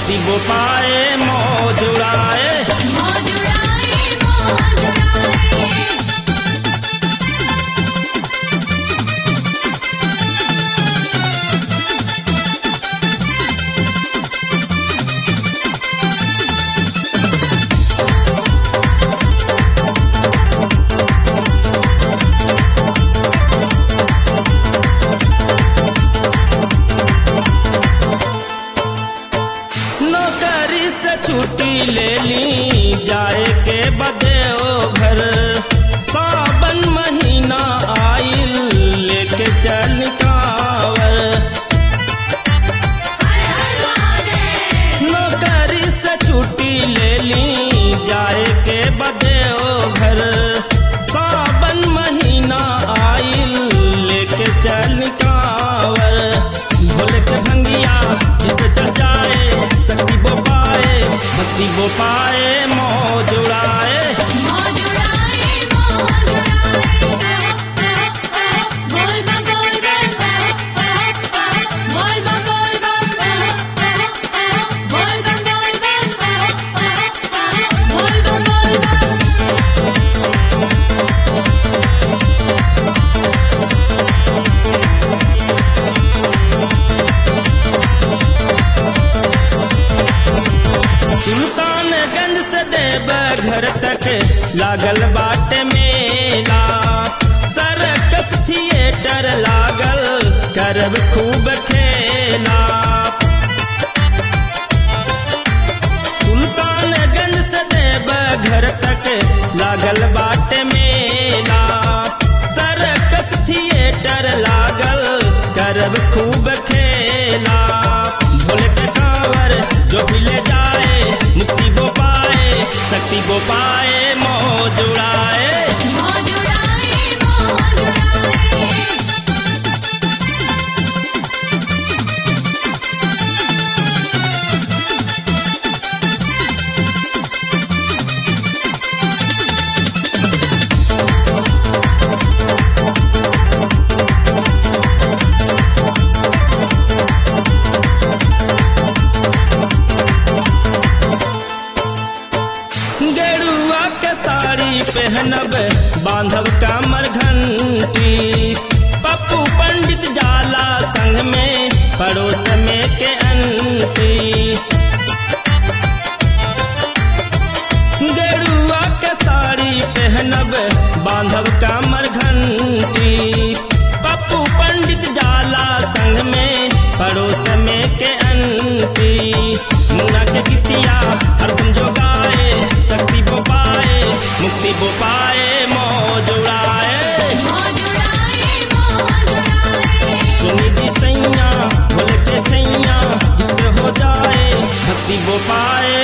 भक्ति वो पाए मौज उड़ाए। नौकरी से छुट्टी ले ली जाए के बदे ओ घर, सावन महीना आइल लेके चल कांवर। नौकरी से छुट्टी ले ली जाए के बदे ओ घर, सावन महीना आइल लेके चल कांवर। भोले के भंगिया जिस पे चढ़ जाए शक्ति वो पाए, भक्ति वो पाए मौज उड़ाए। सुल्तानगंज से देवघर तक लागल बाटे मेला, सर्कस थिएटर लागल करब खूब खेला। सुल्तानगंज से देवघर तक लागल बाटे मेला, सर्कस थिएटर लागल करब खूब खेला। भोले के कांवर जो भी ले जाए मुक्ति वो पाए, शक्ति वो पाए मौज उड़ाए। गेरुआ के साड़ी पहनब बांधब कमर घंटी, पप्पू पंडित जाला संग में पड़ोस में के अंती। गेरुआ के साड़ी पहनब बांधब कमर घंटी, पप्पू पंडित जाला संग में पड़ोस में के अंती। मुन्ना के गीतिया हरदम जो गाए, शक्ति वो पाए मुक्ति वो पाए मौज उड़ाए। सुनी दी सैया भोले के छैया जिसपे हो जाए, भक्ति वो पाए